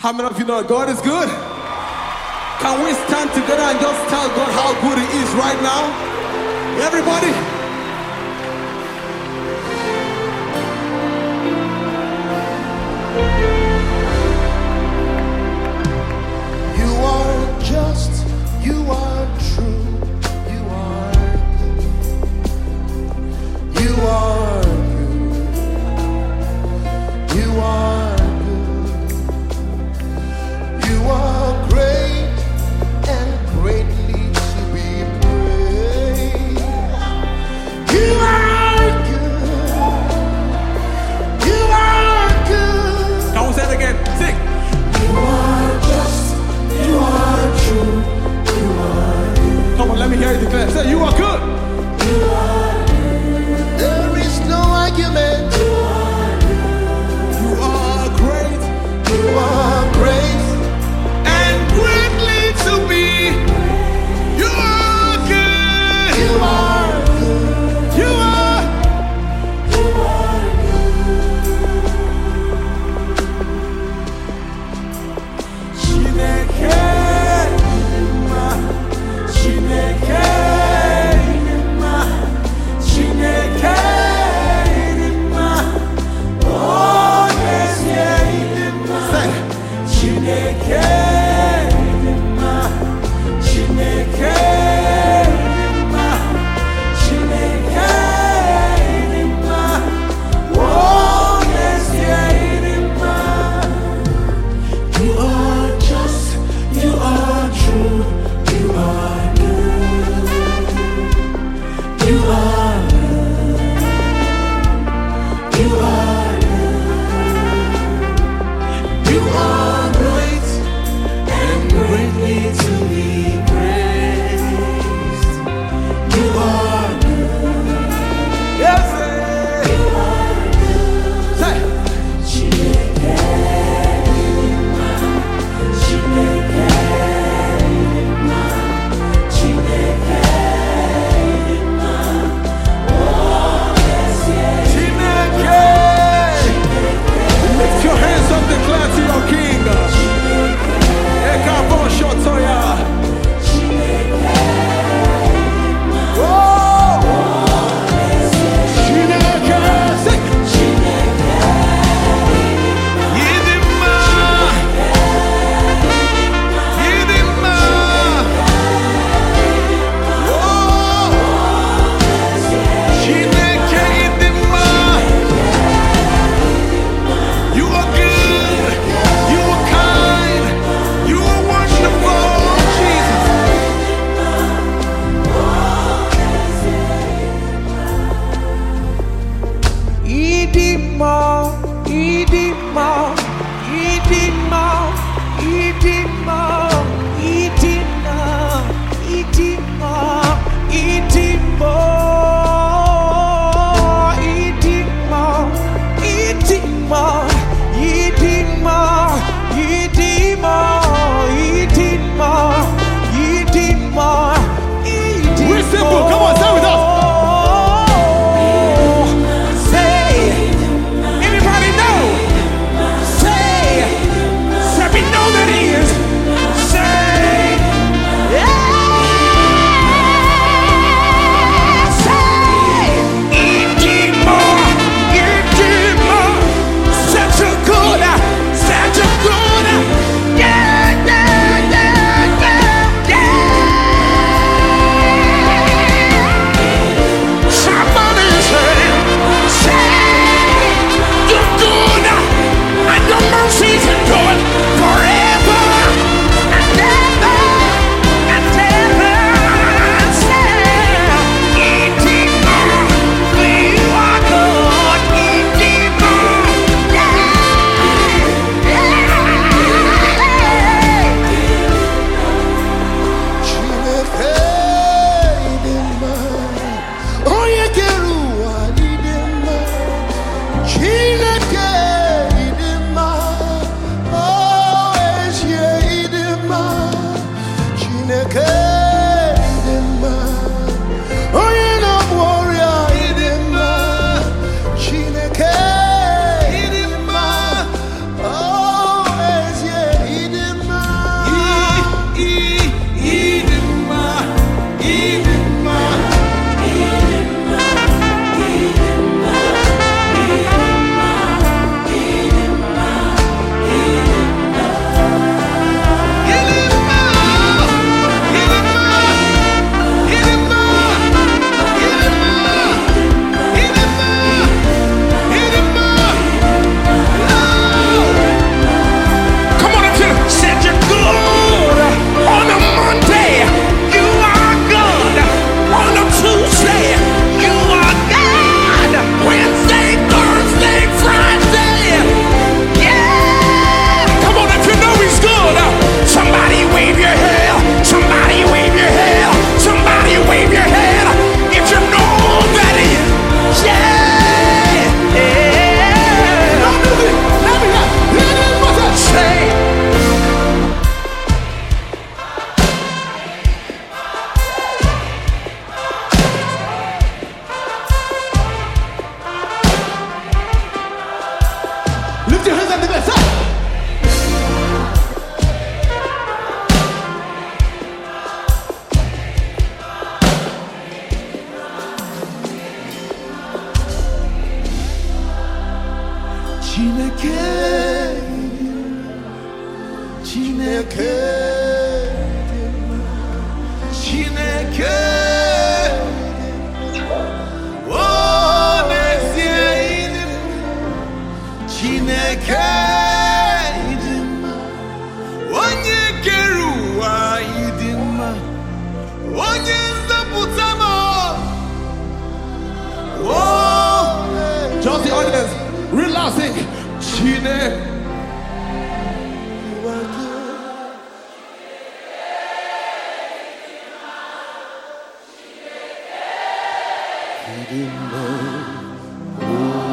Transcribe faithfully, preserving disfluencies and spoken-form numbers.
How many of you know God is good? Can we stand together and just tell God how good He is right now? Everybody. You are just, you are true, you are good. You are good. You are good. You are great and greatly to be praised. Chineke, Chineke, oh, n'ezie ịdị mma. Chineke ịdị mma. Onye kere ụwa ịdị mma. Onye nzọpụta m. Oh, just the audience relaxing. Chineke. you are good. You didn't know.